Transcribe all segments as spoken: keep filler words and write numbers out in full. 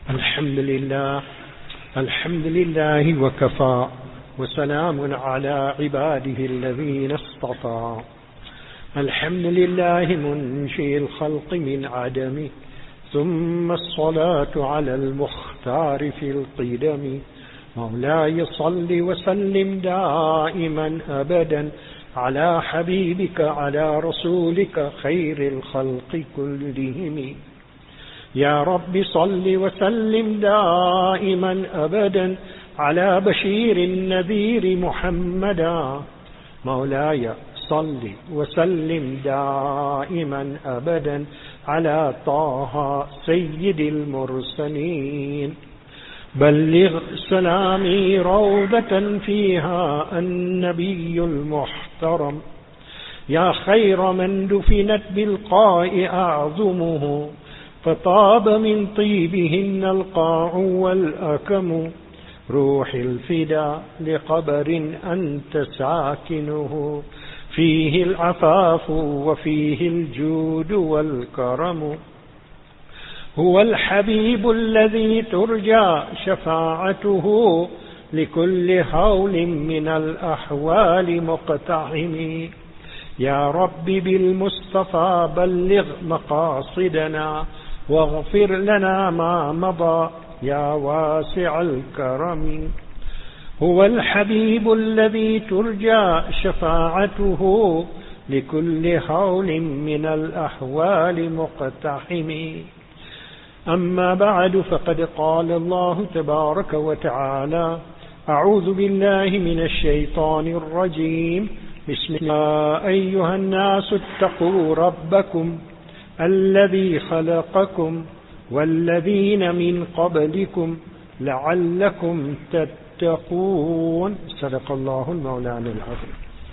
الحمد لله الحمد لله وكفى وسلام على عباده الذين اصطفى. الحمد لله منشئ الخلق من عدم، ثم الصلاة على المختار في القدم. مولاي صل وسلم دائما أبدا على حبيبك على رسولك خير الخلق كلهم. يا رب صل وسلم دائما أبدا على بشير النذير محمدا. مولاي صل وسلم دائما أبدا على طه سيد المرسلين. بلغ سلامي روضة فيها النبي المحترم، يا خير من دفنت بالقاء أعظمه، فطاب من طيبهن القاع والأكم. روح الفدا لقبر أنت ساكنه، فيه العفاف وفيه الجود والكرم. هو الحبيب الذي ترجى شفاعته لكل هول من الأحوال مقتحم. يا رب بالمصطفى بلغ مقاصدنا، واغفر لنا ما مضى يا واسع الكرم. هو الحبيب الذي ترجى شفاعته لكل هول من الأحوال مقتحم. أما بعد، فقد قال الله تبارك وتعالى: أعوذ بالله من الشيطان الرجيم. بسم الله. أيها الناس اتقوا ربكم الذي خلقكم والذين من قبلكم لعلكم تتقون. صدق الله المولانا العظيم.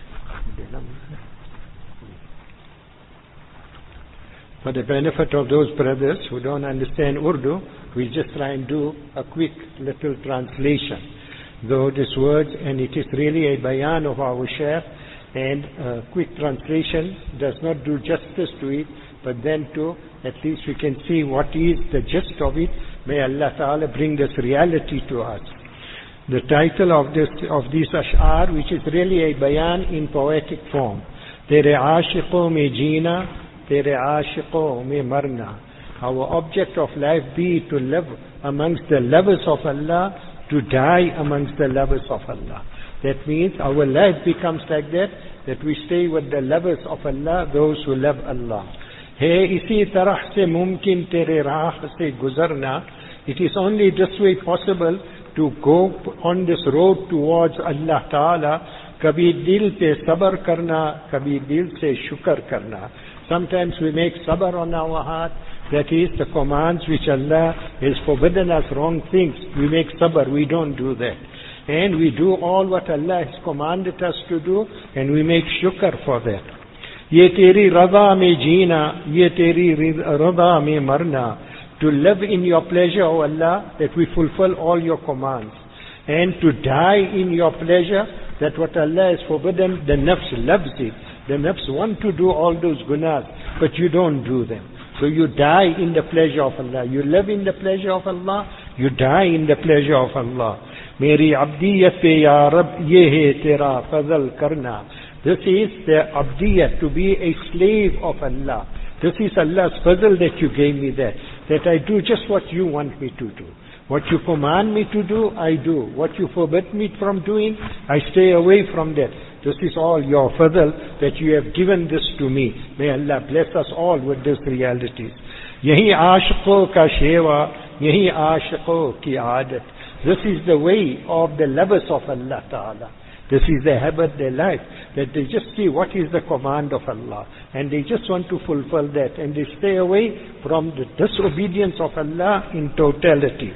For the benefit of those brothers who don't understand Urdu, we just try and do a quick little translation. Though this word, and it is really a bayan of our Shaykh, and a quick translation does not do justice to it, but then to at least we can see what is the gist of it. May Allah Ta'ala bring this reality to us. The title of this of these ash'ar, which is really a bayan in poetic form. Tere aashiqo mein jeena, tere aashiqo mein marna. Our object of life be to live amongst the lovers of Allah, to die amongst the lovers of Allah. That means our life becomes like that, that we stay with the lovers of Allah, those who love Allah. Hey, isi tarah se mumkin tere raah se guzarna. It is only this way possible to go on this road towards Allah Ta'ala. Kabhi dil pe sabr karna, kabhi dil se shukr karna. Sometimes we make sabr on our heart, that is the commands which Allah has forbidden us, wrong things. We make sabr, we don't do that. And we do all what Allah has commanded us to do, and we make shukr for that. Ye teri rada mein jeena, ye teri rada mein marna. To live in your pleasure, O Allah, that we fulfill all your commands. And to die in your pleasure, that what Allah has forbidden, the nafs loves it. The nafs want to do all those gunas, but you don't do them. So you die in the pleasure of Allah. You live in the pleasure of Allah, you die in the pleasure of Allah. Meri abdiyat pe ya Rab, ye hai tera fazl karna. This is the abdiyat, to be a slave of Allah. This is Allah's fazl that you gave me that. That I do just what you want me to do. What you command me to do, I do. What you forbid me from doing, I stay away from that. This is all your fadl, that you have given this to me. May Allah bless us all with these realities. Yahi aashiqo ka shewa, yahi aashiqo ki aadat. This is the way of the lovers of Allah Ta'ala. This is their habit, their life, that they just see what is the command of Allah, and they just want to fulfill that, and they stay away from the disobedience of Allah in totality.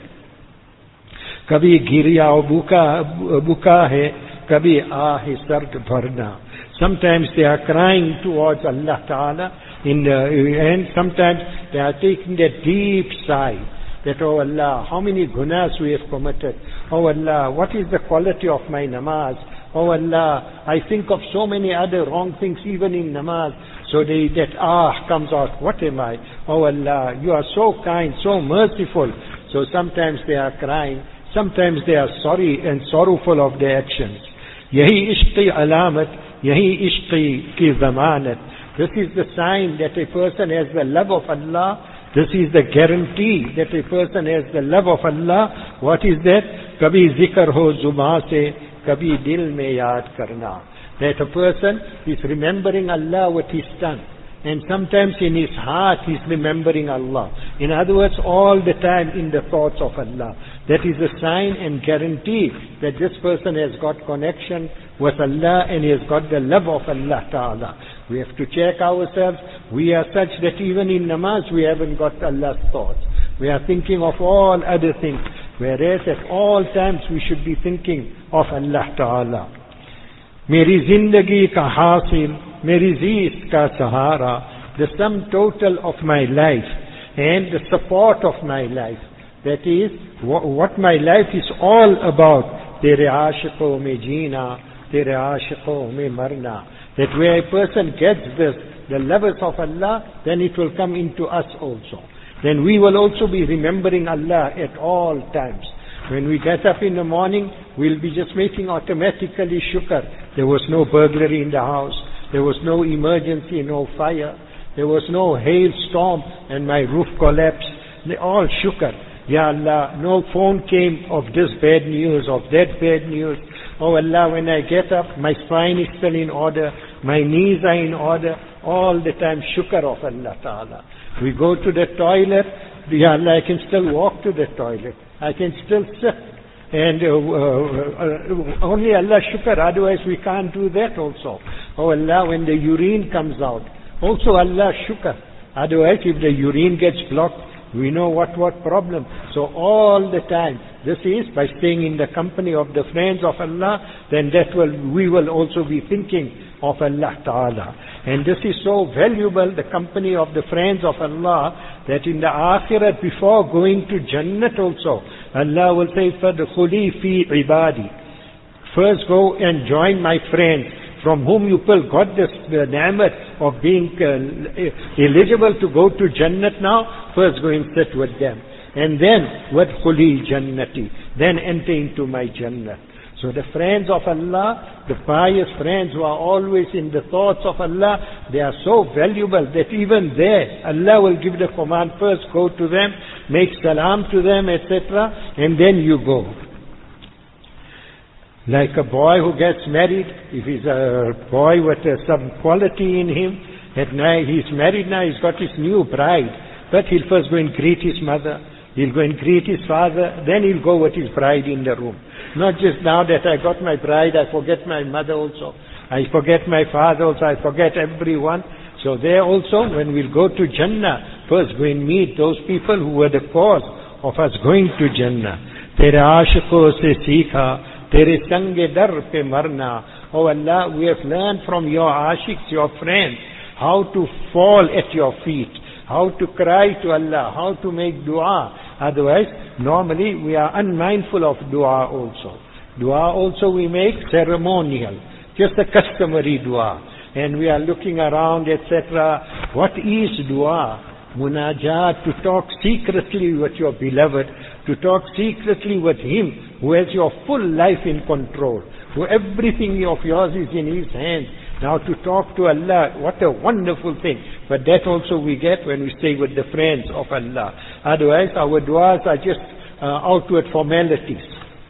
Kabhi giriya buka buka hai, kabhi aahe sard bharna. Sometimes they are crying towards Allah Ta'ala, in the, and sometimes they are taking that deep sigh. That, oh Allah, how many gunas we have committed. Oh Allah, what is the quality of my namaz? Oh Allah, I think of so many other wrong things even in namaz. So they, that ah comes out, what am I? Oh Allah, you are so kind, so merciful. So sometimes they are crying, sometimes they are sorry and sorrowful of their actions. Yahi ishqi alamat, yahi ishqi ki zamanat. This is the sign that a person has the love of Allah. This is the guarantee that a person has the love of Allah. What is that? Kabhi zikr ho zubaan se, kabhi dil mein yaad karna. That a person is remembering Allah what he's done. And sometimes in his heart he's remembering Allah. In other words, all the time in the thoughts of Allah. That is a sign and guarantee that this person has got connection with Allah and he has got the love of Allah Ta'ala. We have to check ourselves. We are such that even in namaz we haven't got Allah's thoughts. We are thinking of all other things. Whereas at all times we should be thinking of Allah Ta'ala. Meri zindagi ka hasil, meri zeest ka sahara, the sum total of my life and the support of my life. That is, what my life is all about. Tere aashiqo mein jeena, tere aashiqo mein marna. That where a person gets this, the lovers of Allah, then it will come into us also. Then we will also be remembering Allah at all times. When we get up in the morning, we'll be just making automatically shukr. There was no burglary in the house. There was no emergency, no fire. There was no hailstorm and my roof collapsed. They all shukr. Ya Allah, no phone came of this bad news, of that bad news. Oh Allah, when I get up, my spine is still in order. My knees are in order. All the time shukr of Allah Ta'ala. We go to the toilet. Ya Allah, I can still walk to the toilet. I can still sit. And uh, uh, uh, only Allah shukr, otherwise we can't do that also. Oh Allah, when the urine comes out, also Allah shukr. Otherwise, if the urine gets blocked, we know what, what problem. So all the time, this is by staying in the company of the friends of Allah, then that will, we will also be thinking of Allah Ta'ala. And this is so valuable, the company of the friends of Allah, that in the Akhirat, before going to Jannat also, Allah will say, فَدْخُلِي فِي عِبَادِي. First go and join my friends, from whom you will got this, the ni'mat of being uh, eligible to go to Jannat now. First go and sit with them. And then, وَدْخُلِي جَنَّتِي. Then enter into my Jannat. So the friends of Allah, the pious friends who are always in the thoughts of Allah, they are so valuable that even there, Allah will give the command, first go to them, make salam to them, et cetera, and then you go. Like a boy who gets married, if he's a boy with uh, some quality in him, at night he's married now, he's got his new bride, but he'll first go and greet his mother, he'll go and greet his father, then he'll go with his bride in the room. Not just now that I got my bride, I forget my mother also. I forget my father also, I forget everyone. So there also, when we'll go to Jannah, first go and meet those people who were the cause of us going to Jannah. Tere aashiqo se seekha, tere sange dar pe marna. Oh Allah, we have learned from your ashiqs, your friends, how to fall at your feet, how to cry to Allah, how to make dua. Otherwise, normally we are unmindful of dua also. Dua also we make ceremonial, just a customary dua. And we are looking around, et cetera. What is dua? Munajat, to talk secretly with your beloved, to talk secretly with him who has your full life in control, who everything of yours is in his hands. Now to talk to Allah, what a wonderful thing. But that also we get when we stay with the friends of Allah. Otherwise our du'as are just uh, outward formalities.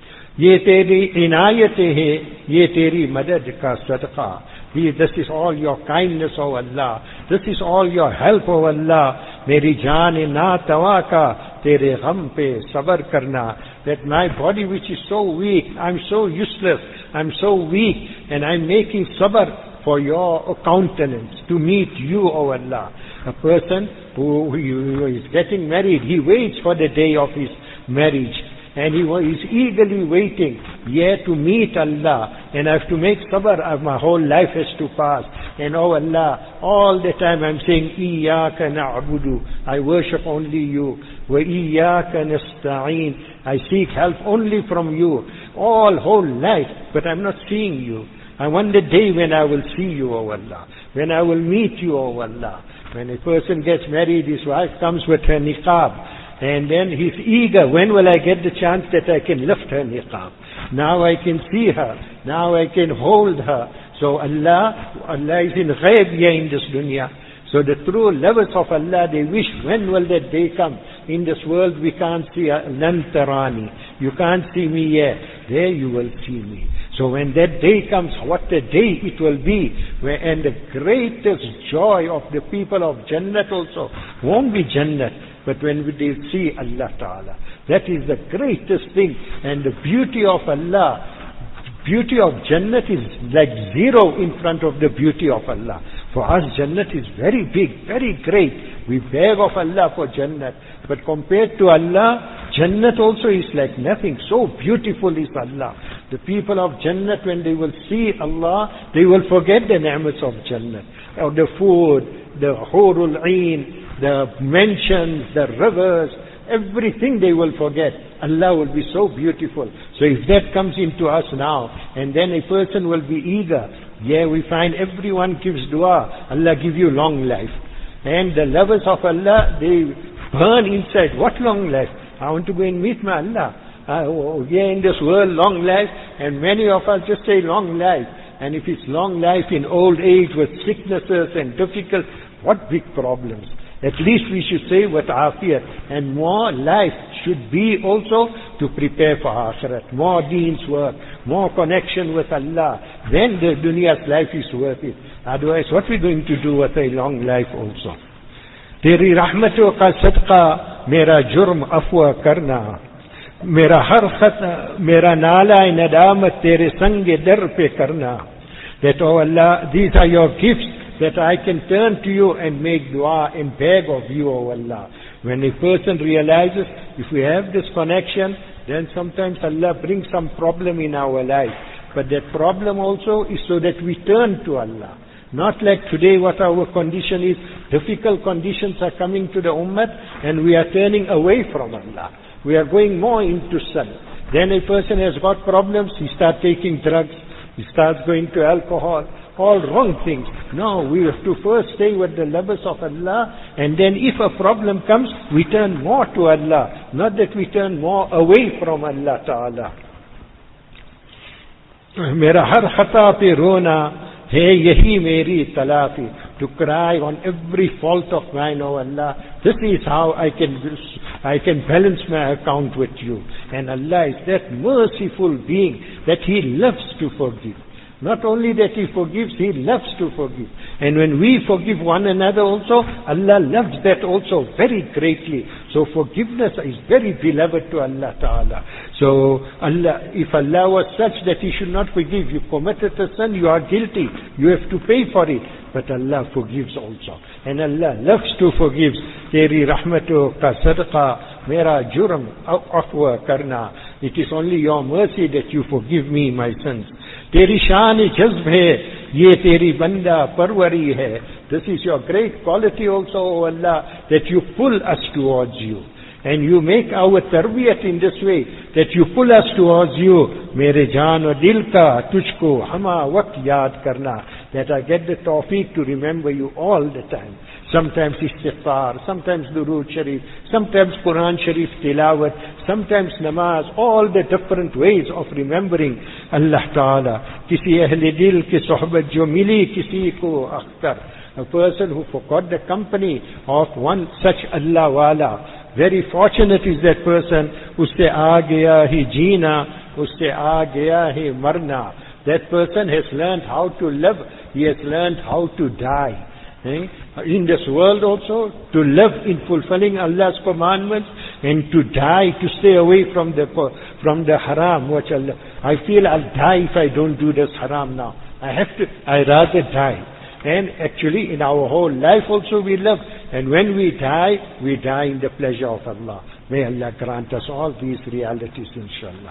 Ye teri inayat hai, ye teri madad ka sadqa. This is all your kindness, O Allah. This is all your help, O Allah. Meri jaan na tawaka, tere gham pe sabr karna. That my body which is so weak, I'm so useless, I'm so weak, and I'm making sabr for your countenance, to meet you, O Allah. A person who, who is getting married, he waits for the day of his marriage, and he is eagerly waiting, yeah, to meet Allah, and I have to make sabr, my whole life has to pass. And oh Allah, all the time I'm saying, Iyaka na'budu, I worship only you, wa Iyaka nasta'een, I seek help only from you, all whole life, but I'm not seeing you. I want the day when I will see you, O Allah, when I will meet you, O Allah. When a person gets married, his wife comes with her niqab, And then he's eager. When will I get the chance that I can lift her niqab? Now I can see her. Now I can hold her. So Allah, Allah is in ghaib here in this dunya. So the true lovers of Allah, they wish, when will that day come? In this world we can't see lan tarani. You can't see me here. There you will see me. So when that day comes, what a day it will be. Where, and the greatest joy of the people of Jannat also won't be Jannat, but when they see Allah Ta'ala. That is the greatest thing. And the beauty of Allah, beauty of Jannat is like zero in front of the beauty of Allah. For us, Jannat is very big, very great. We beg of Allah for Jannat. But compared to Allah, Jannat also is like nothing. So beautiful is Allah. The people of Jannat, when they will see Allah, they will forget the ni'mats of Jannat. Or the food, the hurul ain, the mansions, the rivers, everything they will forget. Allah will be so beautiful. So if that comes into us now, and then a person will be eager. Yeah, we find everyone gives dua. Allah give you long life. And the lovers of Allah, they burn inside. What long life? I want to go and meet my Allah. Uh, oh, yeah, in this world, long life. And many of us just say long life. And if it's long life in old age with sicknesses and difficult, what big problems. At least we should say with afiyat. And more life should be also to prepare for akhirat. More deens work, more connection with Allah. Then the dunya's life is worth it. Otherwise, what are we going to do with a long life also? Teri rahmato ka sadqa mera jurm afwa karna. Mera har khata, mera nala nadamat tere sange dar pe karna. That, oh Allah, these are your gifts, that I can turn to you and make dua and beg of you, O Allah. When a person realizes, if we have this connection, then sometimes Allah brings some problem in our life. But that problem also is so that we turn to Allah. Not like today what our condition is, difficult conditions are coming to the ummah and we are turning away from Allah. We are going more into sin. Then a person has got problems, he starts taking drugs, he starts going to alcohol, all wrong things. No, we have to first stay with the lovers of Allah, and then if a problem comes, we turn more to Allah, not that we turn more away from Allah Ta'ala. Mera har khata pe rona hai yahi meri talafi. To cry on every fault of mine, O Allah. This is how I can I can balance my account with you. And Allah is that merciful being that He loves to forgive. Not only that He forgives, He loves to forgive. And when we forgive one another also, Allah loves that also very greatly. So forgiveness is very beloved to Allah Ta'ala. So Allah, if Allah was such that He should not forgive, you committed a sin, you are guilty, you have to pay for it. But Allah forgives also. And Allah loves to forgive. Teri rahmatu ka sadqa mera jurm afwa karna. It is only your mercy that you forgive me my sins. Teri shaan jazb hai, ye teri banda parwari hai. This is your great quality also, O Allah, that you pull us towards you. And you make our tarbiyat in this way, that you pull us towards you. Mere jaan wa dil ka tujhko hama waqt yaad karna. That I get the tawfiq to remember you all the time. Sometimes istighfar, sometimes durood sharif, sometimes Quran sharif tilawat, sometimes namaz, all the different ways of remembering Allah Ta'ala. Kisi ahle dil ki sohbat jo mili kisi ko akhtar. A person who forgot the company of one such Allah wala. Very fortunate is that person. Usse aa gaya hi jeena, usse aa gaya hi marna. That person has learned how to live. He has learned how to die. Eh? In this world also, to live in fulfilling Allah's commandments and to die, to stay away from the from the haram. Which Allah, I feel I'll die if I don't do this haram now. I have to, I rather die. And actually in our whole life also we live. And when we die, we die in the pleasure of Allah. May Allah grant us all these realities, inshallah.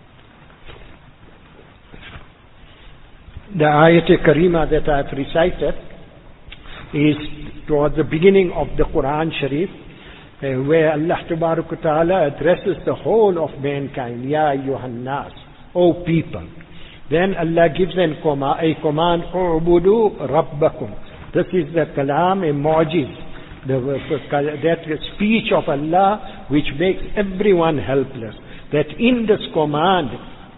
The ayat karima that I have recited is towards the beginning of the Quran Sharif, uh, where Allah Tabarak Ta'ala addresses the whole of mankind. Ya ayyuhan nas, O people. Then Allah gives an a command, U'budu rabbakum. This is the kalam, a mu'jiz. The, that speech of Allah which makes everyone helpless. That in this command,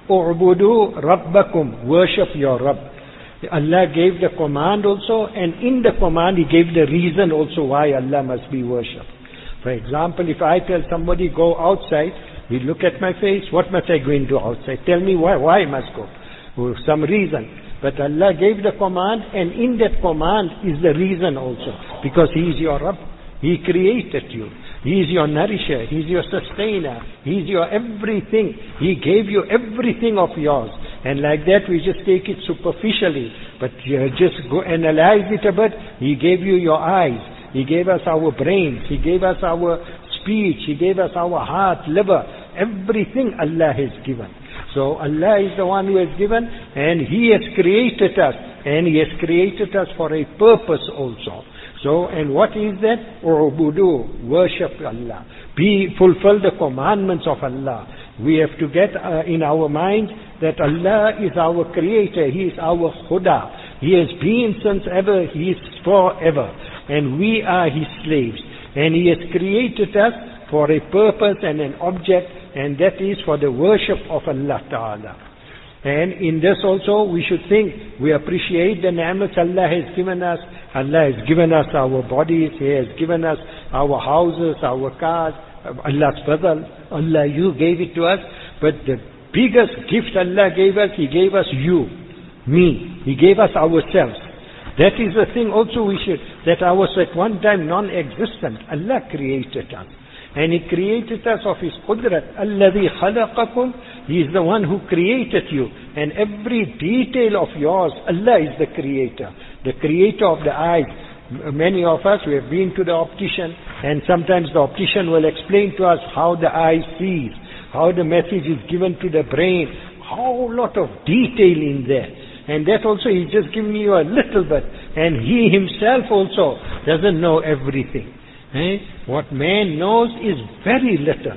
U'budu Rabbakum, worship your Rabb. Allah gave the command also, and in the command He gave the reason also why Allah must be worshipped. For example, if I tell somebody go outside, he look at my face, what must I go and do outside? Tell me why, why I must go. For some reason. But Allah gave the command, and in that command is the reason also. Because He is your Rabb. He created you. He is your nourisher. He is your sustainer. He is your everything. He gave you everything of yours. And like that we just take it superficially. But uh, just go analyze it a bit. He gave you your eyes. He gave us our brains. He gave us our speech. He gave us our heart, liver. Everything Allah has given. So Allah is the one who has given, and He has created us. And He has created us for a purpose also. So, and what is that? U'budu, worship Allah. Be, fulfill the commandments of Allah. We have to get uh, in our mind that Allah is our creator. He is our Khuda. He has been since ever. He is forever. And we are His slaves. And He has created us for a purpose and an object, and that is for the worship of Allah Ta'ala. And in this also we should think, we appreciate the ni'mats Allah has given us. Allah has given us our bodies, He has given us our houses, our cars, Allah's fadl. Allah, you gave it to us. But the biggest gift Allah gave us, He gave us you, me. He gave us ourselves. That is the thing also we should, that I was at one time non-existent. Allah created us. And He created us of His Qudrat. Alladhi khalaqakum. He is the one who created you. And every detail of yours, Allah is the creator. The creator of the eyes. Many of us, we have been to the optician, and sometimes the optician will explain to us how the eye sees, how the message is given to the brain, how lot of detail in there. And that also He's just giving you a little bit. And He Himself also doesn't know everything. Eh? What man knows is very little.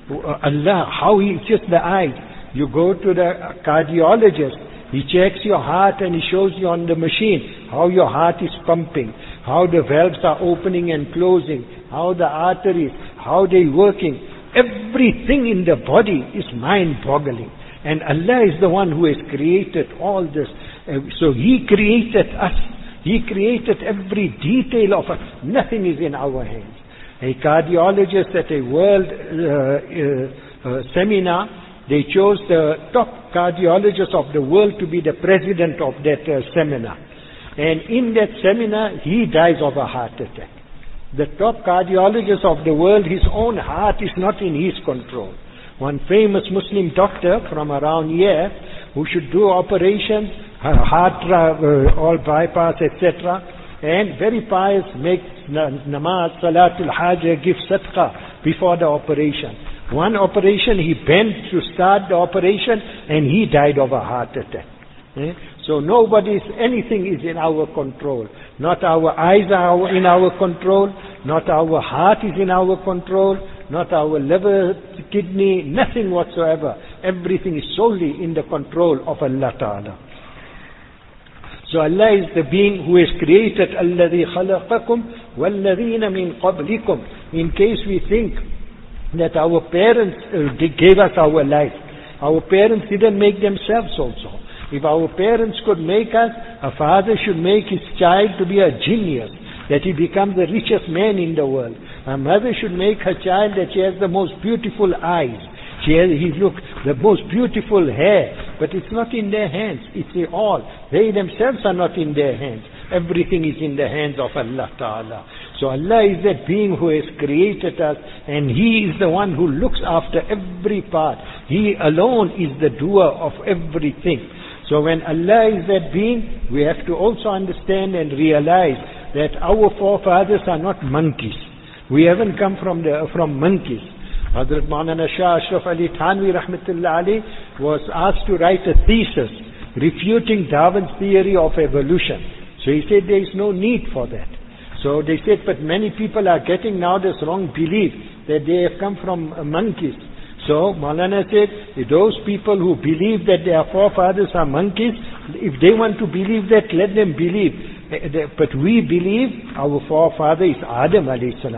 Allah, how He, just the eyes. You go to the cardiologist, he checks your heart and he shows you on the machine how your heart is pumping, how the valves are opening and closing, how the arteries, how they're working. Everything in the body is mind-boggling. And Allah is the one who has created all this. So He created us. He created every detail of us. Nothing is in our hands. A cardiologist at a world uh, uh, uh, seminar, they chose the top cardiologist of the world to be the president of that uh, seminar. And in that seminar, he dies of a heart attack. The top cardiologist of the world, his own heart is not in his control. One famous Muslim doctor from around here, who should do operations, heart, uh, all bypass, et cetera, and very pious, makes namaz, salatul hajj, gives sadaqah before the operation. One operation, he bent to start the operation, and he died of a heart attack. Eh? So nobody's, anything is in our control. Not our eyes are in our control, not our heart is in our control, not our liver, kidney, nothing whatsoever. Everything is solely in the control of Allah Ta'ala. So Allah is the being who has created الَّذِي خَلَقَكُمْ وَالَّذِينَ مِنْ قَبْلِكُمْ. In case we think that our parents uh, gave us our life, our parents didn't make themselves also. If our parents could make us, a father should make his child to be a genius, that he becomes the richest man in the world. A mother should make her child that she has the most beautiful eyes. She has, he look, the most beautiful hair. But it's not in their hands. It's all. They themselves are not in their hands. Everything is in the hands of Allah Ta'ala. So Allah is that being who has created us, and He is the one who looks after every part. He alone is the doer of everything. So when Allah is that being, we have to also understand and realize that our forefathers are not monkeys. We haven't come from the from monkeys. Hazrat Maulana Shah Ashraf Ali Thanvi Rahmatullah Ali was asked to write a thesis refuting Darwin's theory of evolution. So he said there is no need for that. So they said, but many people are getting now this wrong belief that they have come from uh, monkeys. So Maulana said, those people who believe that their forefathers are monkeys, if they want to believe that, let them believe. But we believe our forefather is Adam alayhi salam.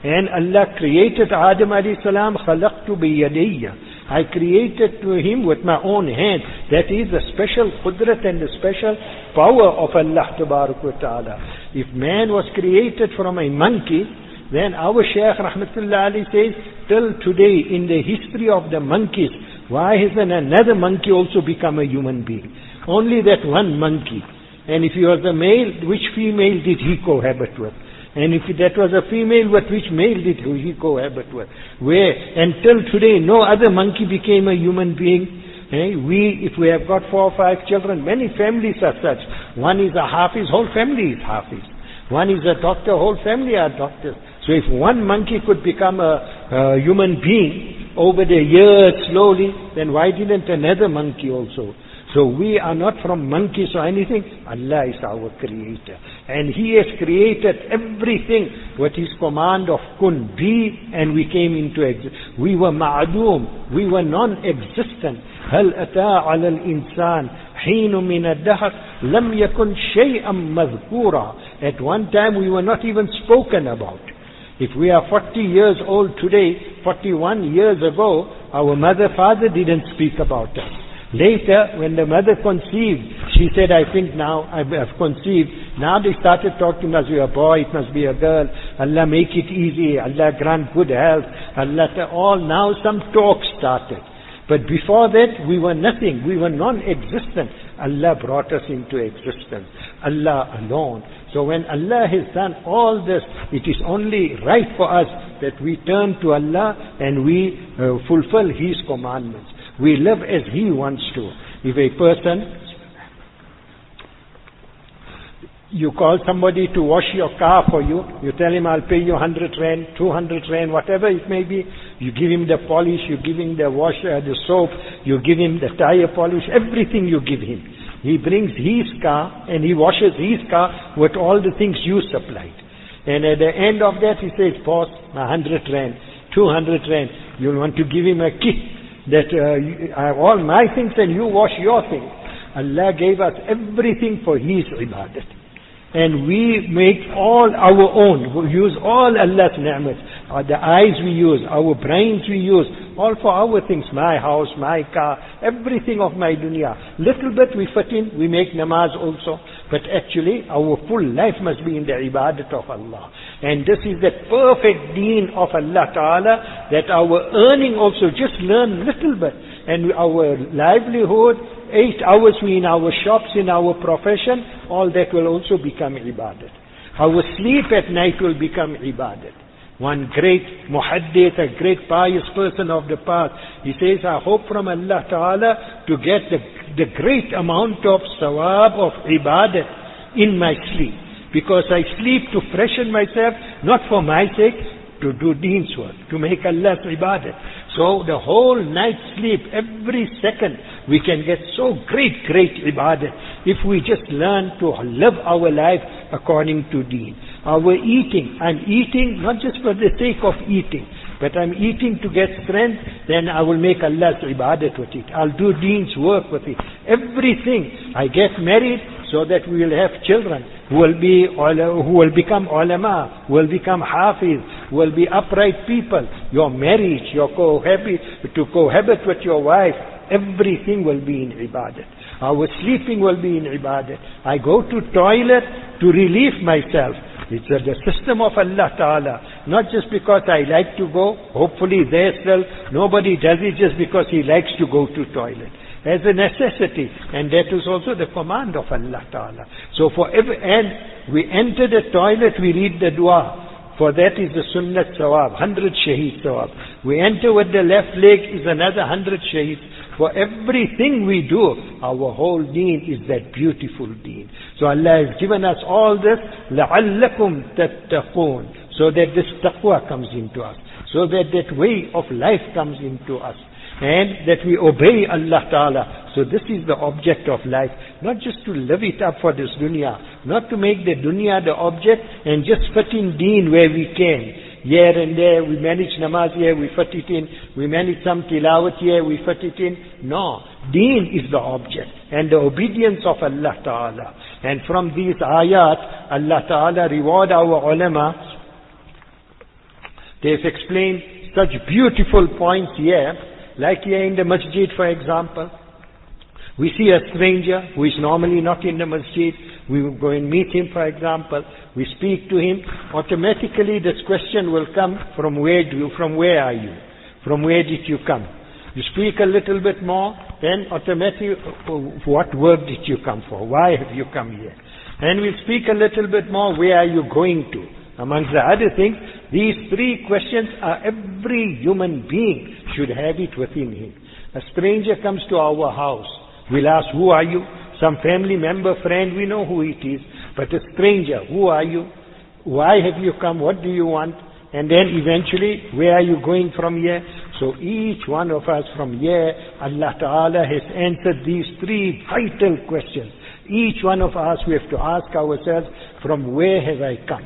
And Allah created Adam alayhi salam, خَلَقْتُ بِيَدَيَّ. I created to him with my own hand. That is the special qudrat and the special power of Allah Tabarak wa Ta'ala. If man was created from a monkey, then our Shaykh Rahmatullah Ali says, till today in the history of the monkeys, why hasn't another monkey also become a human being? Only that one monkey. And if he was a male, which female did he cohabit with? And if that was a female, with which male did he cohabit with? Where until today no other monkey became a human being. Eh? We, if we have got four or five children, many families are such. One is a Hafiz, whole family is Hafiz. One is a doctor, whole family are doctors. So if one monkey could become a, a human being over the years slowly, then why didn't another monkey also? So we are not from monkeys or anything. Allah is our creator. And He has created everything with His command of kun, be, and we came into existence. We were ma'adoom. We were non-existent. هل أتى على الإنسان حين من الدهر لم يكن شيئا مذكورا. At one time we were not even spoken about. If we are forty years old today, forty-one years ago, our mother, father didn't speak about us. Later, when the mother conceived, she said, I think now I have conceived. Now they started talking, it must be a boy, it must be a girl. Allah make it easy. Allah grant good health. Allah, all now some talk started. But before that, we were nothing. We were non-existent. Allah brought us into existence. Allah alone. So when Allah has done all this, it is only right for us that we turn to Allah and we uh, fulfill His commandments. We live as He wants to. If a person, you call somebody to wash your car for you, you tell him, I'll pay you one hundred rand, two hundred rand, whatever it may be. You give him the polish, you give him the washer, the soap, you give him the tire polish, everything you give him. He brings his car and he washes his car with all the things you supplied. And at the end of that he says, boss, one hundred rand, two hundred rand. You want to give him a kick that uh, you, I have all my things and you wash your things. Allah gave us everything for His ibadat. And we make all our own. We use all Allah's ni'mat. Uh, the eyes we use, our brains we use, all for our things. My house, my car, everything of my dunya. Little bit we fit in, we make namaz also. But actually, our full life must be in the ibadat of Allah. And this is the perfect deen of Allah Ta'ala, that our earning also, just learn little bit. And our livelihood, eight hours we in our shops, in our profession, all that will also become ibadat. Our sleep at night will become ibadat. One great muhaddith, a great pious person of the past, he says, I hope from Allah Ta'ala to get the, the great amount of sawab of ibadat in my sleep. Because I sleep to freshen myself, not for my sake, to do deen's work, to make Allah's ibadat. So the whole night sleep, every second, we can get so great, great ibadat if we just learn to live our life according to deen. Our eating, I'm eating not just for the sake of eating, but I'm eating to get strength, then I will make Allah's ibadat with it. I'll do deen's work with it. Everything. I get married so that we will have children who will be, who will become ulama, who will become hafiz, who will be upright people. Your marriage, your cohabit, to cohabit with your wife, everything will be in ibadat. Our sleeping will be in ibadat. I go to toilet to relieve myself. It's uh, the system of Allah Ta'ala. Not just because I like to go, hopefully there still, nobody does it just because he likes to go to toilet. As a necessity. And that is also the command of Allah Ta'ala. So for every, and we enter the toilet, we read the dua. For that is the sunnat sawab, hundred shaheed sawab. We enter with the left leg is another hundred shaheed. For everything we do, our whole deen is that beautiful deen. So Allah has given us all this, لَعَلَّكُمْ تَتَّقُونَ, so that this taqwa comes into us, so that that way of life comes into us, and that we obey Allah Ta'ala. So this is the object of life, not just to live it up for this dunya, not to make the dunya the object and just fit in deen where we can. Here and there, we manage namaz here, we fit it in. We manage some tilawat here, we fit it in. No, deen is the object. And the obedience of Allah Ta'ala. And from these ayat, Allah Ta'ala reward our ulama They've explained such beautiful points here, like here in the masjid, for example. We see a stranger who is normally not in the masjid. We will go and meet him, for example. We speak to him. Automatically this question will come, from where do you, from where are you? From where did you come? You speak a little bit more, then automatically, what work did you come for? Why have you come here? And we'll speak a little bit more, where are you going to? Amongst the other things, these three questions are every human being should have it within him. A stranger comes to our house. We'll ask, who are you? Some family member, friend, we know who it is. But a stranger, who are you? Why have you come? What do you want? And then eventually, where are you going from here? So each one of us from here, Allah Ta'ala has answered these three vital questions. Each one of us, we have to ask ourselves, from where have I come?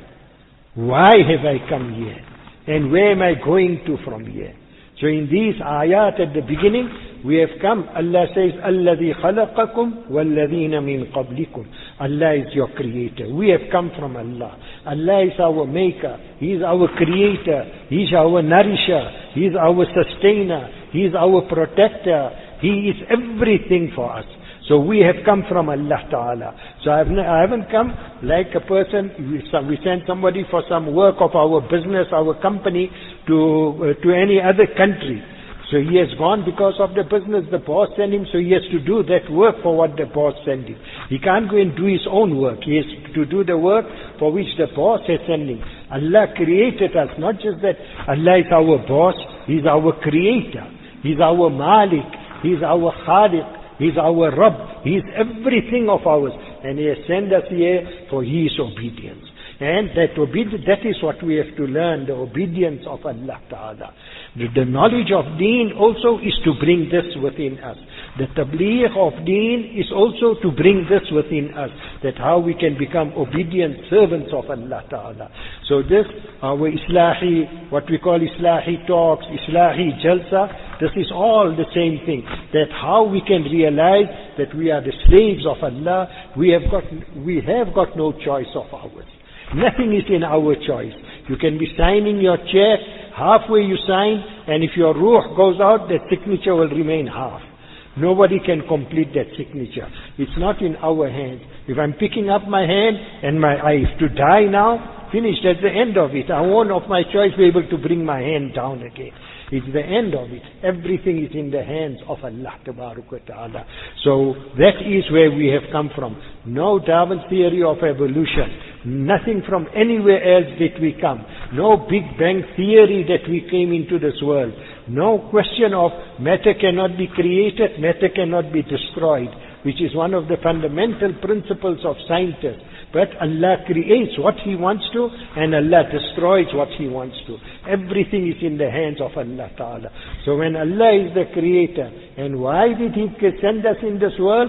Why have I come here? And where am I going to from here? So in these ayat at the beginning, we have come, Allah says, الَّذِي خَلَقَكُمْ وَالَّذِينَ مِنْ قَبْلِكُمْ. Allah is your creator. We have come from Allah. Allah is our maker. He is our creator. He is our nourisher. He is our sustainer. He is our protector. He is everything for us. So we have come from Allah Ta'ala. So I haven't, I haven't come like a person, we, we send somebody for some work of our business, our company, to, uh, to any other country. So he has gone because of the business the boss sent him, so he has to do that work for what the boss sent him. He can't go and do his own work. He has to do the work for which the boss has sent him. Allah created us, not just that Allah is our boss, He is our creator. He is our Malik. He is our Khaliq. He is our Rabb. He is everything of ours. And He has sent us here for His obedience. And that obedience, that is what we have to learn, the obedience of Allah Ta'ala. The, the knowledge of Deen also is to bring this within us. The tabligh of Deen is also to bring this within us, that how we can become obedient servants of Allah Ta'ala. So this, our Islahi, what we call Islahi talks, Islahi Jalsa, this is all the same thing. That how we can realize that we are the slaves of Allah, we have got, we have got no choice of ours. Nothing is in our choice. You can be signing your check, halfway you sign, and if your ruh goes out, that signature will remain half. Nobody can complete that signature. It's not in our hands. If I'm picking up my hand and my I have to die now, finished, that's the end of it. I won't of my choice be able to bring my hand down again. It's the end of it. Everything is in the hands of Allah Ta'ala. So that is where we have come from. No Darwin's theory of evolution. Nothing from anywhere else did we come. No Big Bang theory that we came into this world. No question of matter cannot be created, matter cannot be destroyed, which is one of the fundamental principles of scientists. But Allah creates what He wants to, and Allah destroys what He wants to. Everything is in the hands of Allah Ta'ala. So when Allah is the creator, and why did He send us in this world?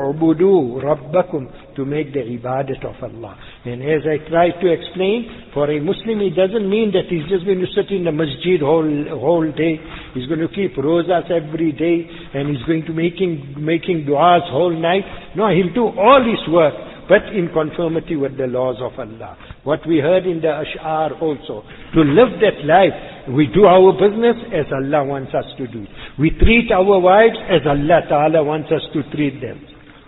U'budu rabbakum, to make the ibadat of Allah. And as I tried to explain, for a Muslim it doesn't mean that he's just going to sit in the masjid whole whole day. He's going to keep rozas every day, and he's going to making making du'as whole night. No, he'll do all his work, but in conformity with the laws of Allah. What we heard in the Ash'ar also. To live that life, we do our business as Allah wants us to do. We treat our wives as Allah Ta'ala wants us to treat them.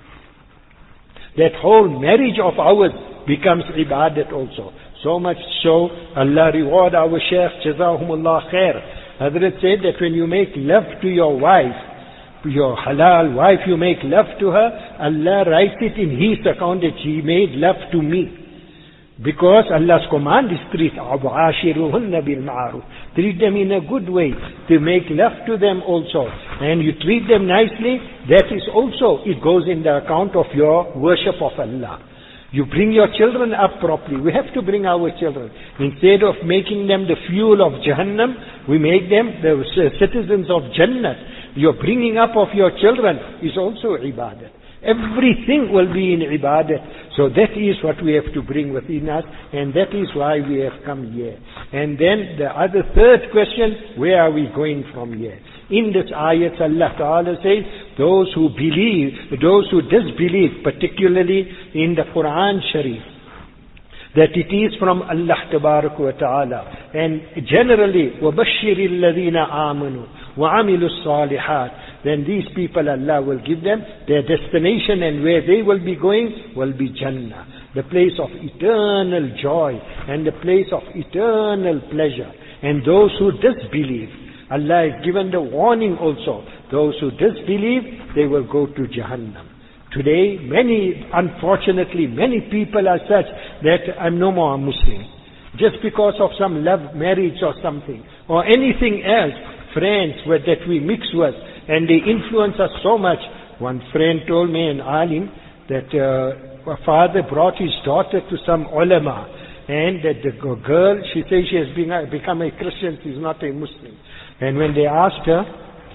That whole marriage of ours becomes ibadat also. So much so, Allah reward our Shaykh, Jazahumullah khair. Hazrat said that when you make love to your wife, your halal wife, you make love to her, Allah writes it in His account that she made love to me. Because Allah's command is treat عَاشِرُهُنَّ بِالْمَعَرُوفِ. Treat them in a good way, to make love to them also. And you treat them nicely, that is also, it goes in the account of your worship of Allah. You bring your children up properly. We have to bring our children. Instead of making them the fuel of Jahannam, we make them the citizens of Jannah. Your bringing up of your children is also ibadat. Everything will be in ibadat. So that is what we have to bring within us, and that is why we have come here. And then the other third question, where are we going from here? In this ayat, Allah Ta'ala says, those who believe, those who disbelieve, particularly in the Quran Sharif, that it is from Allah Tabarak wa Ta'ala. And generally, وَبَشِّرِ الَّذِينَ آمَنُوا وَعَمِلُوا الصَّالِحَاتِ, then these people, Allah will give them their destination, and where they will be going will be Jannah, the place of eternal joy and the place of eternal pleasure. And those who disbelieve, Allah has given the warning also. Those who disbelieve, they will go to Jahannam. Today, many, unfortunately, many people are such that I'm no more a Muslim. Just because of some love marriage or something, or anything else, friends that we mix with, and they influence us so much. One friend told me, an alim, that uh, a father brought his daughter to some ulama, and that the girl, she says she has been, become a Christian, she's not a Muslim. And when they asked her,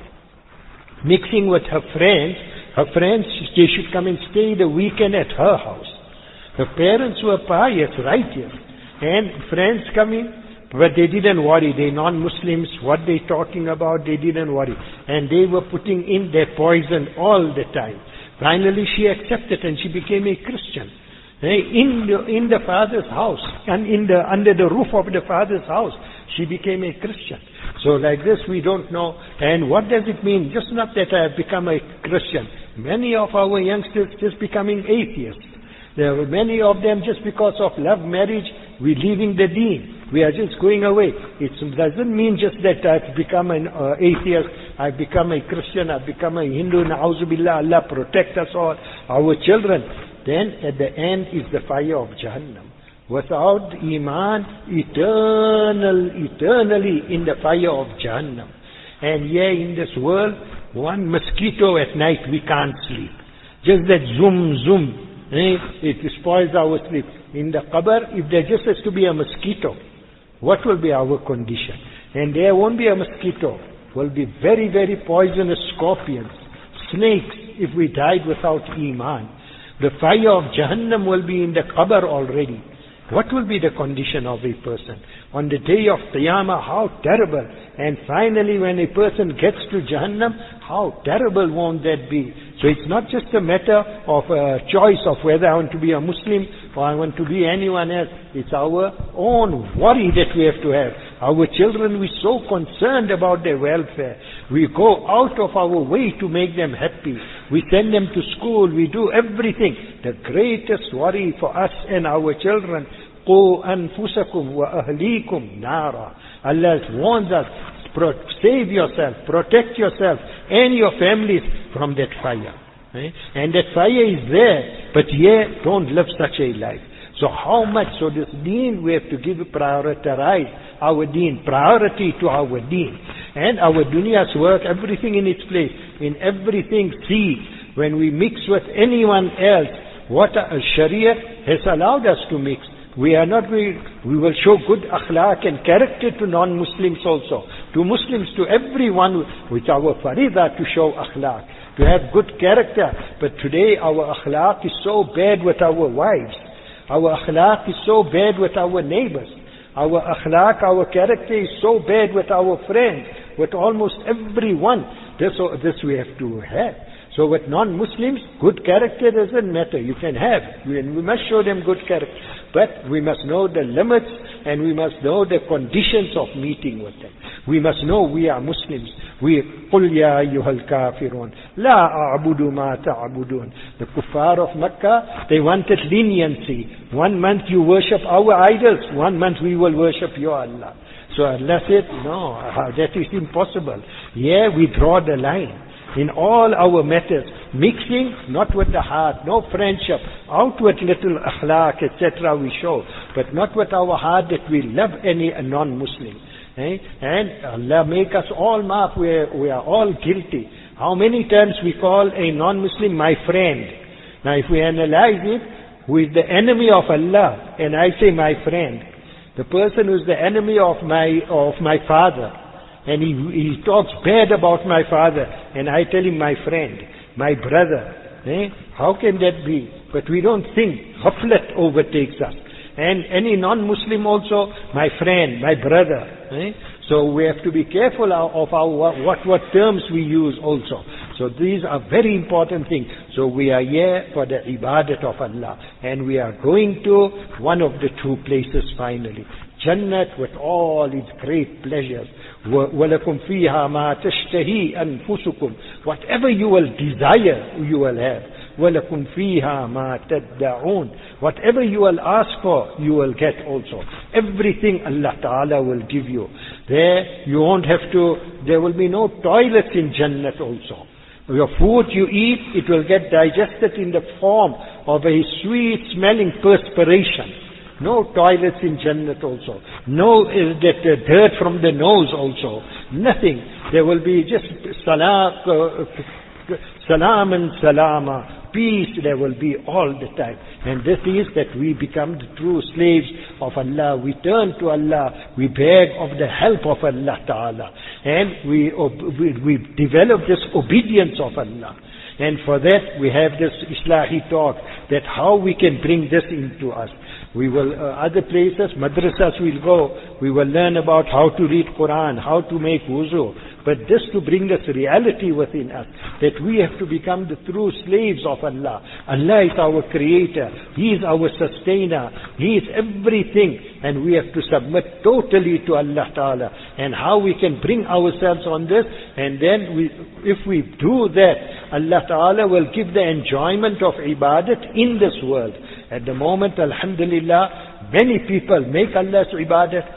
mixing with her friends, her friends, they should come and stay the weekend at her house. Her parents were pious, righteous, and friends coming, but they didn't worry. They non-Muslims, what they talking about, they didn't worry. And they were putting in their poison all the time. Finally she accepted and she became a Christian. In the, in the father's house, and in the, under the roof of the father's house, she became a Christian. So like this we don't know. And what does it mean? Just not that I have become a Christian. Many of our youngsters just becoming atheists. There were many of them just because of love marriage, we're leaving the deen. We are just going away. It doesn't mean just that I've become an uh, atheist, I've become a Christian, I've become a Hindu, na'udzu billah, Allah protect us all, our children. Then at the end is the fire of Jahannam. Without Iman, eternal, eternally in the fire of Jahannam. And here in this world, one mosquito at night we can't sleep. Just that zoom, zoom, eh, it spoils our sleep. In the qabr, if there just has to be a mosquito, what will be our condition? And there won't be a mosquito. Will be very, very poisonous scorpions, snakes, if we died without Iman. The fire of Jahannam will be in the qabr already. What will be the condition of a person? On the day of Qiyamah, how terrible. And finally when a person gets to Jahannam, how terrible won't that be? So it's not just a matter of a choice of whether I want to be a Muslim or I want to be anyone else. It's our own worry that we have to have. Our children, we're so concerned about their welfare. We go out of our way to make them happy. We send them to school. We do everything. The greatest worry for us and our children, قُوا أَنفُسَكُمْ وَأَهْلِيكُمْ نَارًا. Allah warns us, save yourself, protect yourself and your families from that fire. Eh? And that fire is there, but yet don't live such a life. So how much, so this deen, we have to give prioritize our deen, priority to our deen. And our dunya's work, everything in its place, in everything, see, when we mix with anyone else, what a Sharia has allowed us to mix. We are not, we, we will show good akhlaq and character to non-Muslims also. To Muslims, to everyone, with our farida to show akhlaq, to have good character. But today our akhlaq is so bad with our wives. Our akhlaq is so bad with our neighbors. Our akhlaq, our character is so bad with our friends, with almost everyone. This, this we have to have. So with non-Muslims, good character doesn't matter. You can have. We, we must show them good character. But we must know the limits and we must know the conditions of meeting with them. We must know we are Muslims. We, قُلْ يَا أَيُّهَا الْكَافِرُونَ لَا أَعْبُدُ مَا تَعْبُدُونَ. The kuffar of Makkah, they wanted leniency. One month you worship our idols, one month we will worship your Allah. So Allah said, no, that is impossible. Here we draw the line. In all our matters, mixing, not with the heart, no friendship, outward little akhlaq, et cetera we show, but not with our heart that we love any non-Muslim. Eh? And Allah make us all mark, we are, we are all guilty. How many times we call a non-Muslim my friend? Now if we analyze it, who is the enemy of Allah, and I say my friend, the person who is the enemy of my, of my father, and he, he talks bad about my father, and I tell him my friend, my brother. Eh? How can that be? But we don't think. Ghaflat overtakes us. And any non-Muslim also, my friend, my brother. Eh? So we have to be careful of our what, what terms we use also. So these are very important things. So we are here for the ibadat of Allah. And we are going to one of the two places finally. Jannat with all its great pleasures. وَلَكُمْ فِيهَا مَا تَشْتَهِي أَنفُسُكُمْ. Whatever you will desire, you will have. وَلَكُمْ فِيهَا مَا تَدَّعُونَ. Whatever you will ask for, you will get also. Everything Allah Ta'ala will give you. There, you won't have to, there will be no toilets in Jannat also. Your food you eat, it will get digested in the form of a sweet smelling perspiration. No toilets in Jannat also. No uh, that uh, dirt from the nose also. Nothing. There will be just salam, uh, salam and salama. Peace there will be all the time. And this is that we become the true slaves of Allah. We turn to Allah. We beg of the help of Allah Ta'ala. And we, we, we develop this obedience of Allah. And for that we have this Islahi talk, that how we can bring this into us. We will, uh, other places, madrasas we'll go, we will learn about how to read Quran, how to make wuzu. But this to bring this reality within us, that we have to become the true slaves of Allah. Allah is our creator. He is our sustainer. He is everything. And we have to submit totally to Allah Ta'ala. And how we can bring ourselves on this, and then we, if we do that, Allah Ta'ala will give the enjoyment of ibadat in this world. At the moment, alhamdulillah, many people make Allah's ibadat.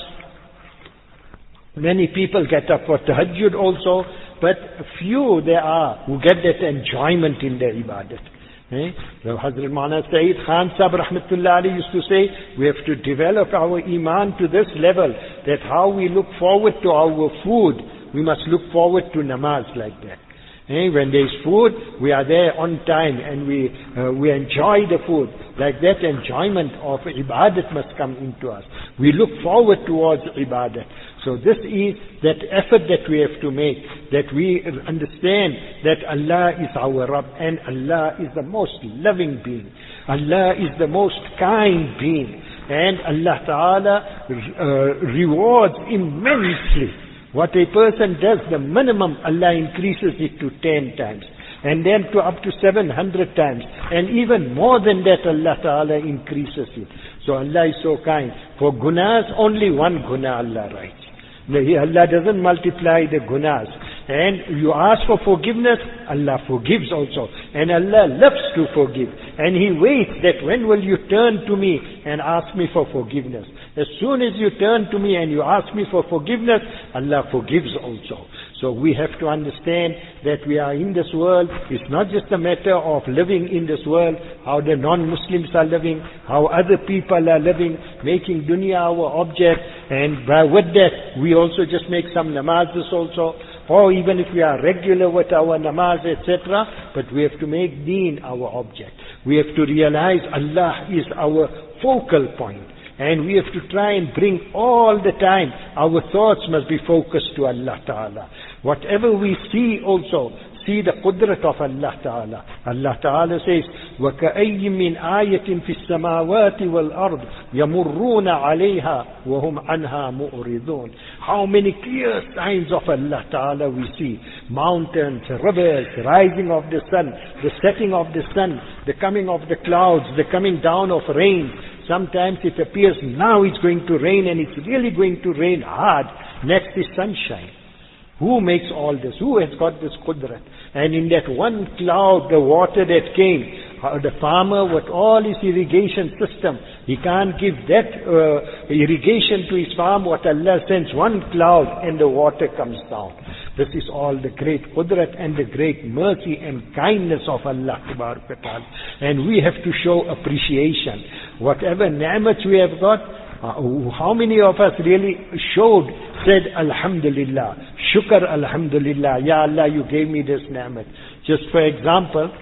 Many people get up for tahajjud also, but few there are who get that enjoyment in their ibadat. Eh? The Hazrat Maulana Sayyid Khan Sahib Rahmatullah Ali used to say, we have to develop our iman to this level, that how we look forward to our food, we must look forward to namaz like that. Eh? When there is food, we are there on time and we uh, we enjoy the food. Like that enjoyment of ibadat must come into us. We look forward towards ibadat. So this is that effort that we have to make, that we understand that Allah is our Rabb and Allah is the most loving being. Allah is the most kind being. And Allah Ta'ala uh, rewards immensely. What a person does, the minimum, Allah increases it to ten times. And then to up to seven hundred times. And even more than that, Allah Ta'ala increases it. So Allah is so kind. For gunas, only one guna Allah writes. Allah doesn't multiply the gunas. And you ask for forgiveness, Allah forgives also. And Allah loves to forgive. And He waits that when will you turn to me and ask me for forgiveness. As soon as you turn to me and you ask me for forgiveness, Allah forgives also. So we have to understand that we are in this world. It's not just a matter of living in this world, how the non-Muslims are living, how other people are living, making dunya our object, and by with that we also just make some namazes also, or even if we are regular with our namaz, et cetera, but we have to make deen our object. We have to realize Allah is our focal point. And we have to try and bring all the time, our thoughts must be focused to Allah Ta'ala. Whatever we see also, see the qudrat of Allah Ta'ala. Allah Ta'ala says, وَكَأَيٍّ مِّنْ آيَةٍ فِي السَّمَاوَاتِ وَالْأَرْضِ يَمُرُّونَ عَلَيْهَا وَهُمْ عَنْهَا مُؤْرِضُونَ. How many clear signs of Allah Ta'ala we see. Mountains, rivers, rising of the sun, the setting of the sun, the coming of the clouds, the coming down of rain. Sometimes it appears now it's going to rain and it's really going to rain hard. Next is sunshine. Who makes all this? Who has got this qudrat? And in that one cloud, the water that came, the farmer with all his irrigation system, he can't give that uh, irrigation to his farm. What Allah sends one cloud and the water comes down. This is all the great qudrat and the great mercy and kindness of Allah Ta'ala. And we have to show appreciation. Whatever ni'mats we have got, uh, how many of us really showed, said Alhamdulillah, Shukr Alhamdulillah, Ya Allah, you gave me this ni'mat. Just for example,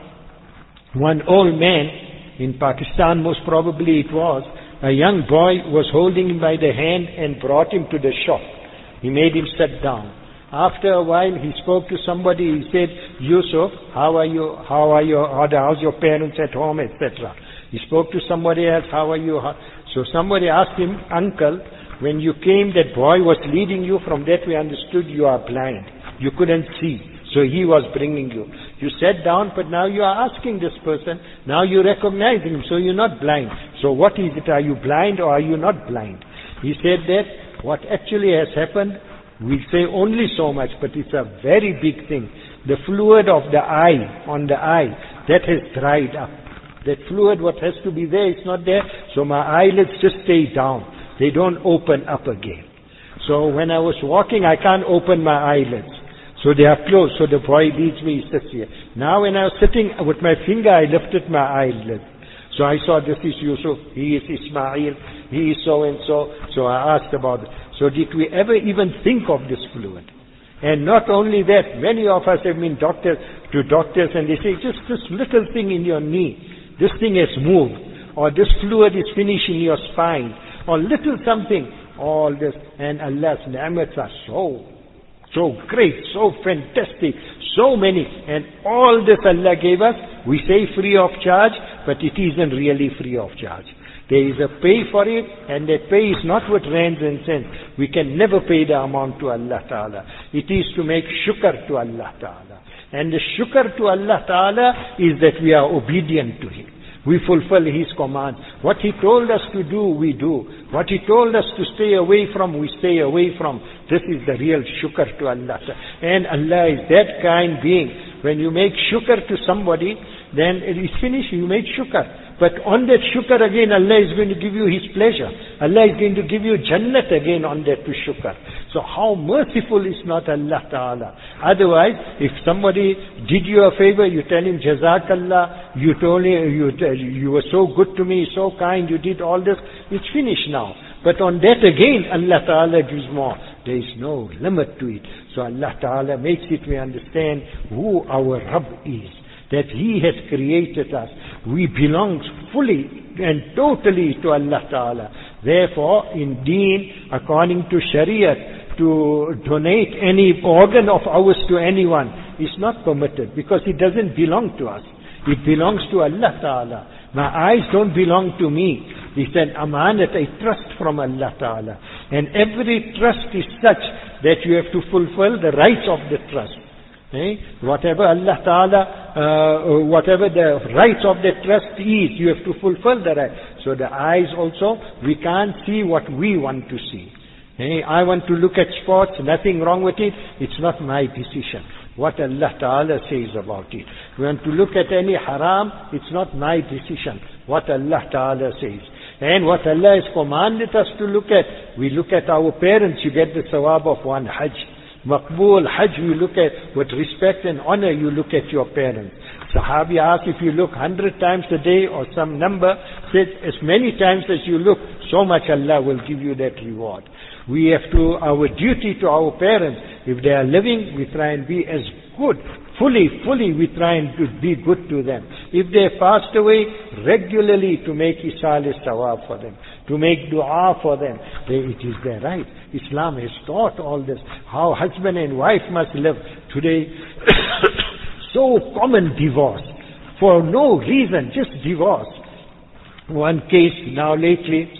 one old man in Pakistan, most probably it was, a young boy was holding him by the hand and brought him to the shop. He made him sit down. After a while, he spoke to somebody. He said, Yusuf, how are you? How are you? How's your parents at home, et cetera. He spoke to somebody else. How are you? So somebody asked him, Uncle, when you came, that boy was leading you. From that we understood you are blind. You couldn't see. So he was bringing you. You sat down, but now you are asking this person. Now you recognize him, so you're not blind. So what is it? Are you blind or are you not blind? He said that what actually has happened, we say only so much, but it's a very big thing. The fluid of the eye, on the eye, that has dried up. That fluid, what has to be there, is not there. So my eyelids just stay down. They don't open up again. So when I was walking, I can't open my eyelids. So they are closed. So the boy leads me, he sits here. Now when I was sitting with my finger, I lifted my eyelid. So I saw this is Yusuf, he is Ismail, he is so and so. So I asked about it. So did we ever even think of this fluid? And not only that, many of us have been doctors to doctors and they say, just this little thing in your knee, this thing has moved, or this fluid is finishing your spine, or little something, all this. And Allah's ni'mats are so, so great, so fantastic, so many. And all this Allah gave us, we say free of charge, but it isn't really free of charge. There is a pay for it, and that pay is not with rands and cents. We can never pay the amount to Allah Ta'ala. It is to make shukr to Allah Ta'ala. And the shukr to Allah Ta'ala is that we are obedient to Him. We fulfill His commands. What He told us to do, we do. What He told us to stay away from, we stay away from. This is the real shukr to Allah. And Allah is that kind being. When you make shukr to somebody, then it is finished, you made shukr. But on that shukr again, Allah is going to give you His pleasure. Allah is going to give you Jannat again on that to shukr. So how merciful is not Allah Ta'ala? Otherwise, if somebody did you a favor, you tell him, Jazakallah, you told him, you, you were so good to me, so kind, you did all this, it's finished now. But on that again, Allah Ta'ala gives more. There is no limit to it. So Allah Ta'ala makes it we understand who our Rabb is. That He has created us. We belong fully and totally to Allah Ta'ala. Therefore, in Deen, according to Shariat, to donate any organ of ours to anyone is not permitted because it doesn't belong to us. It belongs to Allah Ta'ala. My eyes don't belong to me. It's an amanat, a trust from Allah Ta'ala. And every trust is such that you have to fulfill the rights of the trust. Eh? Whatever Allah Ta'ala, uh, whatever the rights of the trust is, you have to fulfill the right. So the eyes also, we can't see what we want to see. Eh? I want to look at sports, nothing wrong with it, it's not my decision. What Allah Ta'ala says about it. We want to look at any haram, it's not my decision. What Allah Ta'ala says. And what Allah has commanded us to look at, we look at our parents, you get the sawab of one hajj. Maqbool Hajj, you look at, with respect and honor, you look at your parents. Sahabi asked, if you look hundred times a day or some number, said as many times as you look, so much Allah will give you that reward. We have to, our duty to our parents, if they are living, we try and be as good, fully, fully we try and be good to them. If they have passed away, regularly to make isal sawab for them, to make dua for them, they, it is their right. Islam has taught all this, how husband and wife must live. Today, so common divorce, for no reason, just divorce. One case now lately,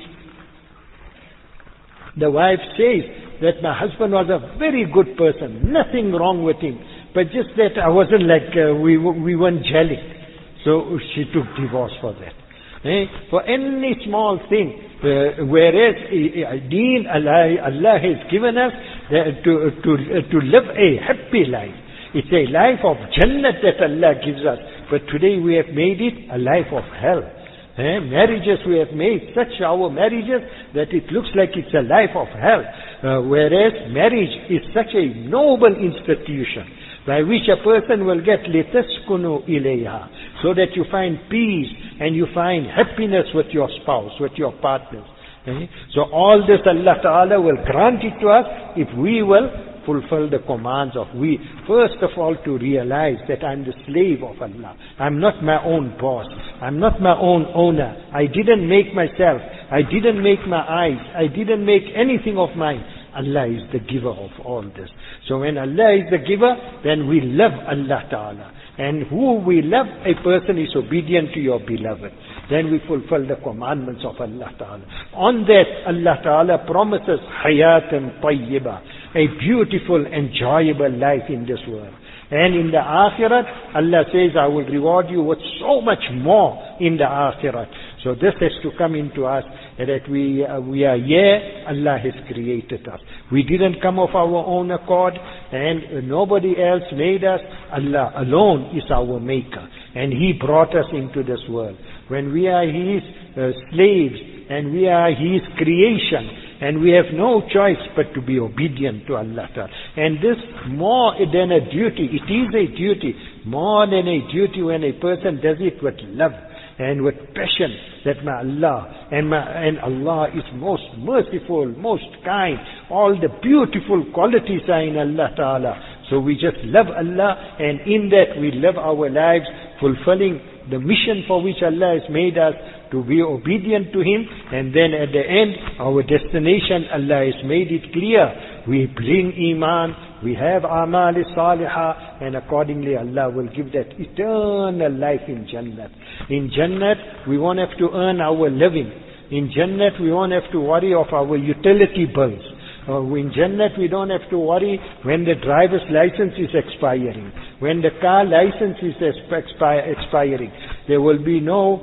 the wife says that my husband was a very good person, nothing wrong with him, but just that I wasn't like, uh, we, we weren't gelling. So she took divorce for that. Eh? For any small thing, uh, whereas uh, Deen, Allah, Allah has given us uh, to, to, uh, to live a happy life. It's a life of Jannat that Allah gives us. But today we have made it a life of hell. Eh? Marriages we have made such our marriages that it looks like it's a life of hell. Uh, whereas marriage is such a noble institution by which a person will get litaskunu ilayha, so that you find peace and you find happiness with your spouse, with your partners. Eh? So all this Allah Ta'ala will grant it to us if we will fulfill the commands of we. First of all, to realize that I'm the slave of Allah. I'm not my own boss. I'm not my own owner. I didn't make myself. I didn't make my eyes. I didn't make anything of mine. Allah is the giver of all this. So when Allah is the giver, then we love Allah Ta'ala. And who we love, a person is obedient to your beloved. Then we fulfill the commandments of Allah Ta'ala. On that, Allah Ta'ala promises hayatan tayyiba, a beautiful, enjoyable life in this world. And in the Akhirat, Allah says, I will reward you with so much more in the Akhirat. So this has to come into us, that we, uh, we are here, Allah has created us. We didn't come of our own accord, and nobody else made us. Allah alone is our maker, and He brought us into this world. When we are His uh, slaves, and we are His creation, and we have no choice but to be obedient to Allah Ta'ala. And this more than a duty, it is a duty, more than a duty when a person does it with love and with passion, that my Allah, and, my, and Allah is most merciful, most kind, all the beautiful qualities are in Allah Ta'ala. So we just love Allah, and in that we live our lives fulfilling the mission for which Allah has made us, to be obedient to Him, and then at the end, our destination, Allah has made it clear. We bring Iman, we have Amal Salihah, and accordingly Allah will give that eternal life in Jannat. In Jannat, we won't have to earn our living. In Jannat, we won't have to worry of our utility bills. Uh, in Jannat, we don't have to worry when the driver's license is expiring, when the car license is expi- expiring. There will be no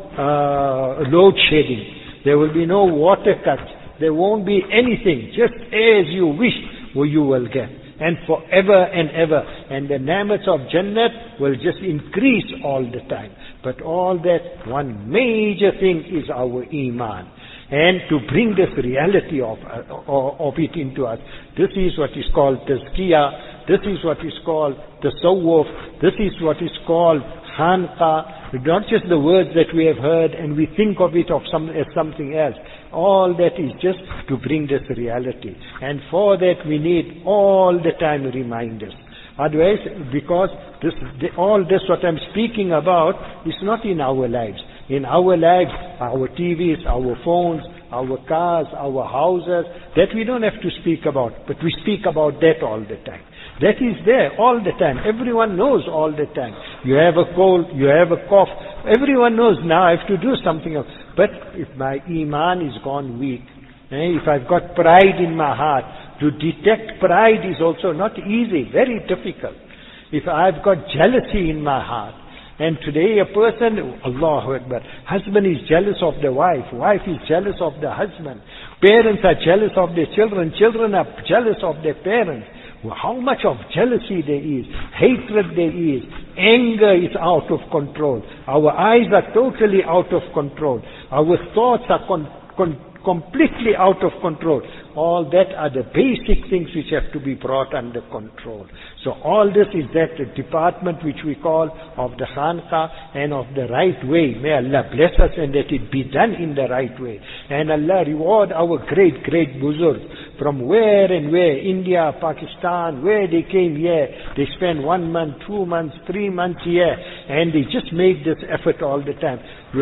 uh, load shedding. There will be no water cuts. There won't be anything. Just as you wish, well, you will get. And forever and ever. And the ni'mats of Jannat will just increase all the time. But all that, one major thing is our Iman. And to bring this reality of, uh, of it into us. This is what is called Tazkiyah. This is what is called Tasawwuf. This is what is called Khanqa. Not just the words that we have heard and we think of it of some, as something else. All that is just to bring this reality. And for that we need all the time reminders. Otherwise, because this, the, all this what I'm speaking about is not in our lives. In our lives, our T Vs, our phones, our cars, our houses, that we don't have to speak about, but we speak about that all the time. That is there all the time. Everyone knows all the time. You have a cold, you have a cough. Everyone knows now I have to do something else. But if my Iman is gone weak, eh, if I've got pride in my heart, to detect pride is also not easy, very difficult. If I've got jealousy in my heart, and today a person, Allahu Akbar, husband is jealous of the wife, wife is jealous of the husband, parents are jealous of their children, children are jealous of their parents. How much of jealousy there is, hatred there is, anger is out of control. Our eyes are totally out of control. Our thoughts are con- con- completely out of control. All that are the basic things which have to be brought under control. So all this is that department which we call of the Khanqa and of the right way. May Allah bless us and that it be done in the right way. And Allah reward our great, great Buzurg from where and where, India, Pakistan, where they came here. They spent one month, two months, three months here, and they just made this effort all the time.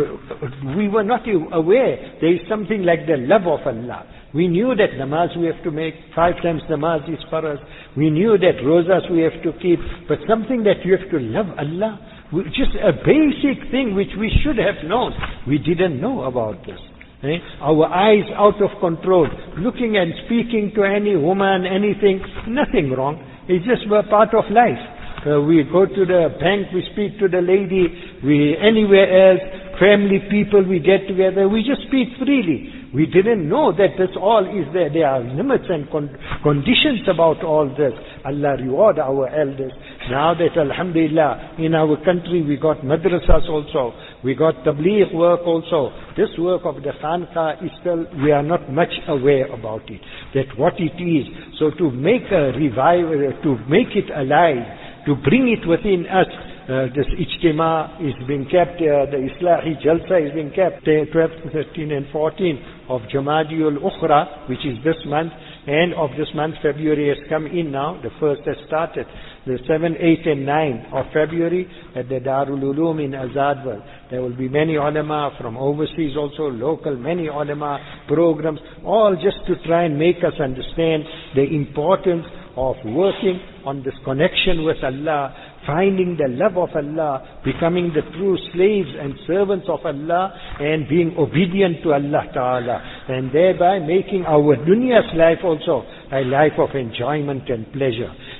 We were not aware there is something like the love of Allah. We knew that namaz we have to make, five times namaz is for us. We knew that rozas we have to keep, but something that you have to love Allah, just a basic thing which we should have known. We didn't know about this. Eh? Our eyes out of control, looking and speaking to any woman, anything, nothing wrong. It's just a part of life. Uh, we go to the bank, we speak to the lady, we anywhere else, family people, we get together, we just speak freely. We didn't know that this all is there. There are limits and con- conditions about all this. Allah reward our elders. Now that Alhamdulillah, in our country we got madrasas also, we got tabligh work also. This work of the Khanqa is still, we are not much aware about it, that what it is. So to make a revival, to make it alive, to bring it within us, Uh, this Ijtima is being kept, uh, the Islahi Jalsa is being kept, uh, twelfth, thirteenth and fourteenth of Jamadiul Ukhra, which is this month, and of this month February has come in now, the first has started, the seventh, eighth and ninth of February at the Darul Uloom in Azadwal. There will be many ulama from overseas also, local, many ulama programs, all just to try and make us understand the importance of working on this connection with Allah, finding the love of Allah, becoming the true slaves and servants of Allah, and being obedient to Allah Ta'ala, and thereby making our dunya's life also a life of enjoyment and pleasure.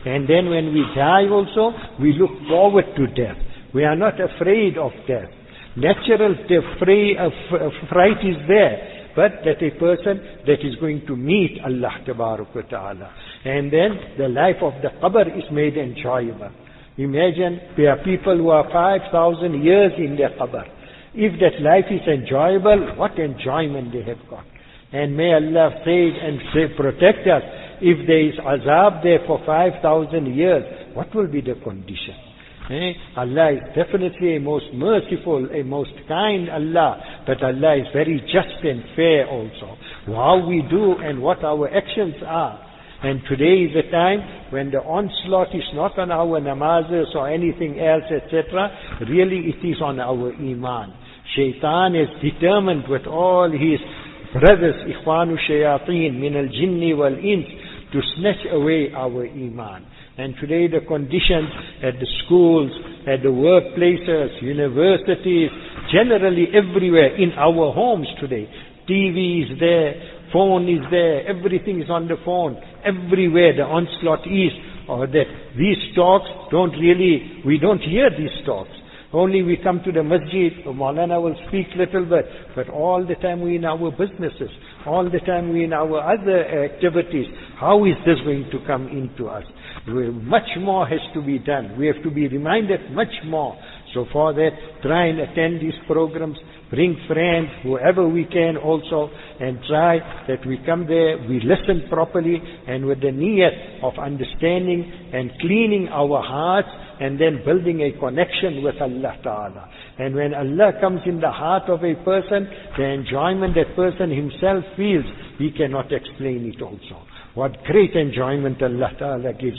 And then when we die also, we look forward to death. We are not afraid of death. Natural fray, uh, fright is there, but that a person that is going to meet Allah Tabarak wa Ta'ala. And then the life of the qabr is made enjoyable. Imagine there are people who are five thousand years in their qabr. If that life is enjoyable, what enjoyment they have got. And may Allah save and save, protect us. If there is azab there for five thousand years, what will be the condition? Eh? Allah is definitely a most merciful, a most kind Allah, but Allah is very just and fair also. How we do and what our actions are. And today is a time when the onslaught is not on our namazes or anything else, et cetera. Really it is on our iman. Shaitan is determined with all his brothers, ikhwanu shayateen, min al-jinni wal-ins, to snatch away our iman. And today the conditions at the schools, at the workplaces, universities, generally everywhere, in our homes today, T V is there, phone is there, everything is on the phone, everywhere the onslaught is, or that these talks don't really, we don't hear these talks. Only we come to the masjid, Maulana will speak little bit, but all the time we in our businesses, all the time we in our other activities. How is this going to come into us? Much more has to be done. We have to be reminded much more. So for that, try and attend these programs, bring friends, whoever we can also, and try that we come there, we listen properly, and with the niyat of understanding and cleaning our hearts, and then building a connection with Allah Ta'ala. And when Allah comes in the heart of a person, the enjoyment that person himself feels, he cannot explain it also. What great enjoyment Allah Ta'ala gives.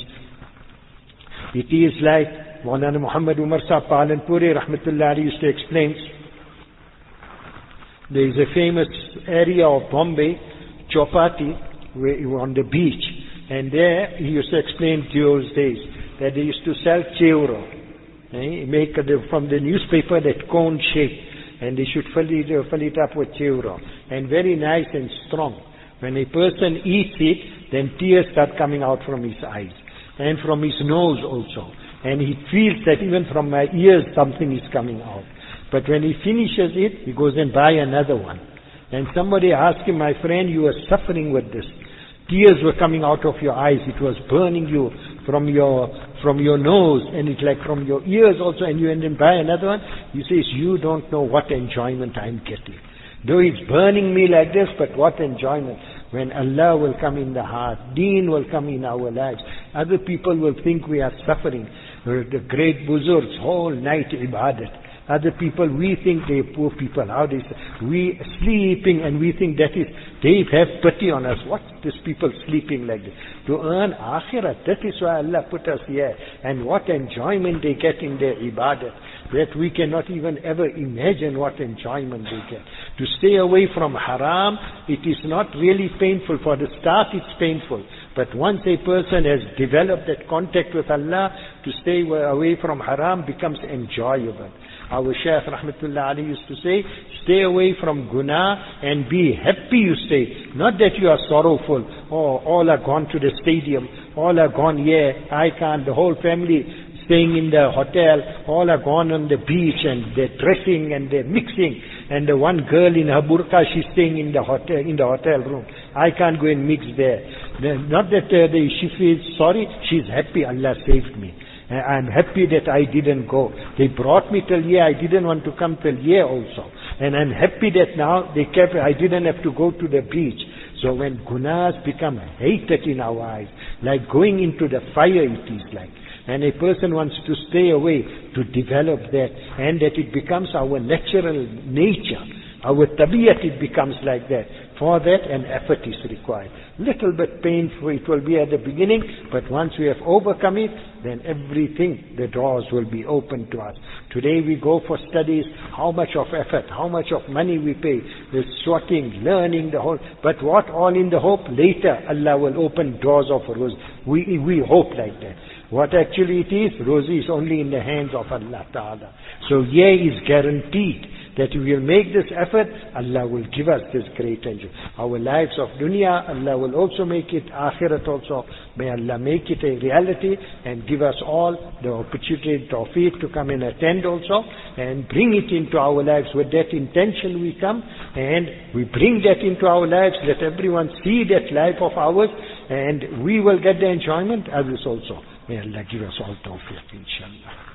It is like Maulana Muhammad Umar Sahib Palanpuri Rahmatullah used to explain. There is a famous area of Bombay, Chowpatty, where you were on the beach. And there he used to explain those days that they used to sell chevro. Eh? Make the, from the newspaper that cone shape. And they should fill it, uh, fill it up with chevro. And very nice and strong. When a person eats it, then tears start coming out from his eyes. And from his nose also. And he feels that even from my ears something is coming out. But when he finishes it, he goes and buy another one. And somebody asked him, my friend, you are suffering with this. Tears were coming out of your eyes. It was burning you from your from your nose, and it's like from your ears also, and you end and buy another one. He says, you don't know what enjoyment I'm getting. Though it's burning me like this, but what enjoyment. When Allah will come in the heart, Deen will come in our lives. Other people will think we are suffering. The great buzurgs, whole night ibadat. Other people, we think they're poor people. How they we sleeping, and we think that is, they have pity on us. What's these people sleeping like this? To earn akhirat, that is why Allah put us here. And what enjoyment they get in their ibadat, that we cannot even ever imagine what enjoyment they get. To stay away from haram, it is not really painful. For the start it's painful. But once a person has developed that contact with Allah, to stay away from haram becomes enjoyable. Our Shaykh Rahmatullah Ali used to say, stay away from guna and be happy you stay. Not that you are sorrowful. Oh, all are gone to the stadium. All are gone here. I can't. The whole family staying in the hotel. All are gone on the beach and they're dressing and they're mixing. And the one girl in her burqa, she's staying in the hotel, in the hotel room. I can't go and mix there. Not that uh, the, she feels sorry. She's happy. Allah saved me. I'm happy that I didn't go. They brought me till here. I didn't want to come till here also. And I'm happy that now they kept, I didn't have to go to the beach. So when gunas become hated in our eyes, like going into the fire it is like. And a person wants to stay away to develop that. And that it becomes our natural nature. Our tabiyat, it becomes like that. For that, an effort is required. Little bit painful it will be at the beginning, but once we have overcome it, then everything, the doors will be open to us. Today we go for studies, how much of effort, how much of money we pay, the sorting, learning, the whole, but what all in the hope, later Allah will open doors of rose. We, we hope like that. What actually it is, rosy is only in the hands of Allah Ta'ala. So here is guaranteed that we will make this effort, Allah will give us this great enjoy. Our lives of dunya, Allah will also make it, akhirat also. May Allah make it a reality and give us all the opportunity, tawfiq to come and attend also and bring it into our lives. With that intention we come and we bring that into our lives. Let everyone see that life of ours and we will get the enjoyment. Others also. May Allah give us all tawfiq, inshallah.